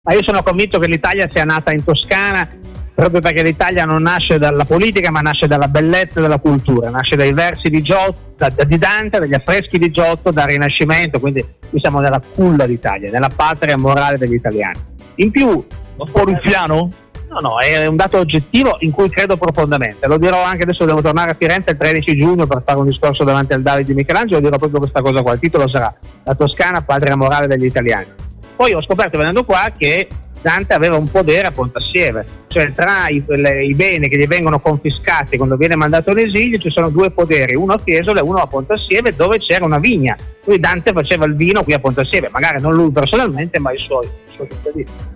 Ma io sono convinto che l'Italia sia nata in Toscana proprio perché l'Italia non nasce dalla politica, ma nasce dalla bellezza e dalla cultura, nasce dai versi di Giotto, di Dante, dagli affreschi di Giotto, dal Rinascimento, quindi qui siamo nella culla d'Italia, nella patria morale degli italiani. In più, un po' ruffiano? No, è un dato oggettivo in cui credo profondamente. Lo dirò anche adesso, devo tornare a Firenze il 13 giugno per fare un discorso davanti al David di Michelangelo, dirò proprio questa cosa qua. Il titolo sarà La Toscana, patria morale degli italiani. Poi ho scoperto venendo qua che Dante aveva un podere a Pontassieve, cioè tra i beni che gli vengono confiscati quando viene mandato in esilio ci sono due poderi, uno a Fiesole e uno a Pontassieve, dove c'era una vigna. Quindi Dante faceva il vino qui a Pontassieve, magari non lui personalmente, ma i suoi cittadini.